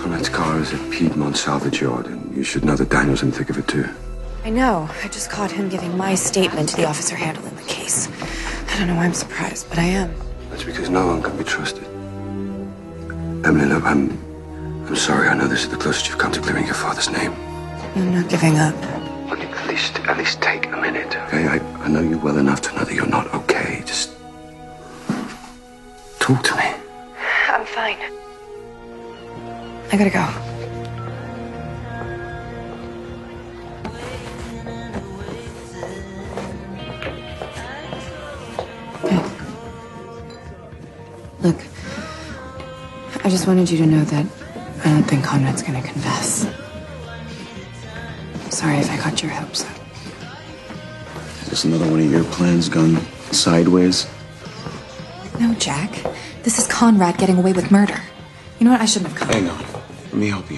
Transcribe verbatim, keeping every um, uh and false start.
Conrad's car is at Piedmont Salvage Yard, and you should know that Daniel's in the thick of it, too. I know. I just caught him giving my statement to the officer handling the case. I don't know why I'm surprised, but I am. That's because no one can be trusted. Emily, look, I'm... I'm sorry. I know this is the closest you've come to clearing your father's name. I'm not giving up. Look, at least, at least take a minute, okay? I, I know you well enough to know that you're not okay. Just... talk to me. I'm fine. I gotta go. Hey. Look, I just wanted you to know that I don't think Conrad's gonna confess. Sorry if I got your hopes up. Is this another one of your plans gone sideways? No, Jack. This is Conrad getting away with murder. You know what? I shouldn't have come. Hang on. Let me help you.